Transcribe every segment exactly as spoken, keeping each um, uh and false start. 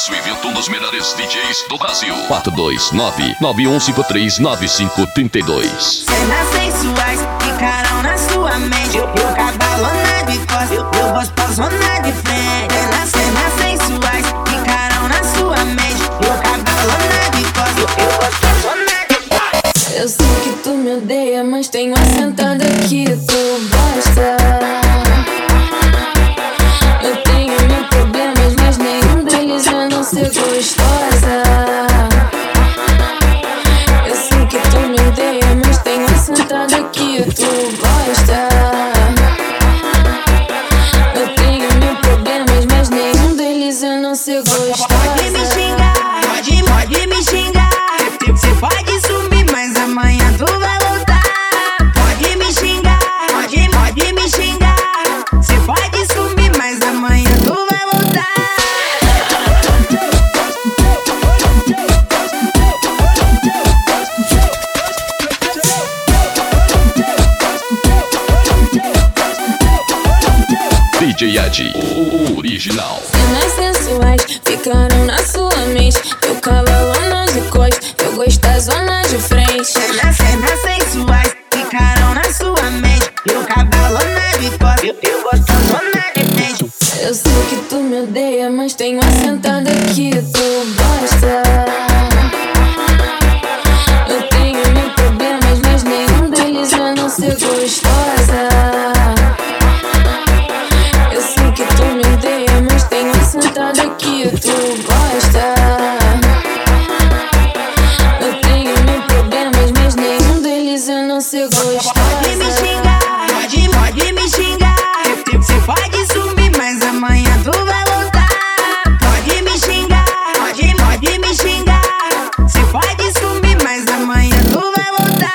seu evento um dos melhores D Js do Brasil. quatro dois nove, nove um cinco três, nove cinco três dois. Cenas sensuais ficarão na sua mente. Eu, eu cabalona de costas, eu, eu gosto zona de frente. Cenas, cenas sensuais ficarão na sua mente. Eu cabalona de costas, eu, eu gosto zona de frente. Eu sei que tu me odeia, mas tenho uma sentada que tu gosta. Eu tenho mil problemas, mas nenhum deles é não ser gostosa. Eu sei que tu me odeia, mas tenho uma sentada que tu gosta. Eu tenho mil problemas, mas nenhum deles é não ser gostosa. Pode me xingar, pode, pode me xingar. Você pode sumir, mas amanhã tu vai voltar. Pode me xingar, pode, pode me xingar. Você pode sumir, mas amanhã tu vai voltar. D J Ed, o original. Cenas sensuais ficaram na sua mente. Eu cavalona de costas, eu gosto da zona de frente. Cenas, cenas sensuais ficarão na sua mente. Eu cabalona de costas, eu, eu gosto da zona de frente. Eu sei que tu me odeia, mas tenho uma sentada que tu gosta. Eu tenho mil problemas, mas nenhum deles é não ser gostosa. Eu sei que tu me odeia, mas tenho uma sentada que tu gosta. Eu tenho mil problemas, mas nenhum deles é não ser gostosa. Pode me xingar, pode, pode me xingar. Você pode sumir, mas amanhã tu vai voltar. Pode me xingar, pode, pode me xingar. Você pode sumir, mas amanhã tu vai voltar.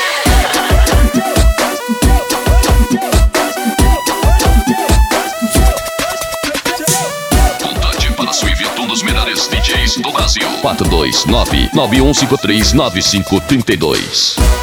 Contate para seu evento um dos melhores D Js do Brasil. quatro dois nove, nove um cinco três, nove cinco três dois.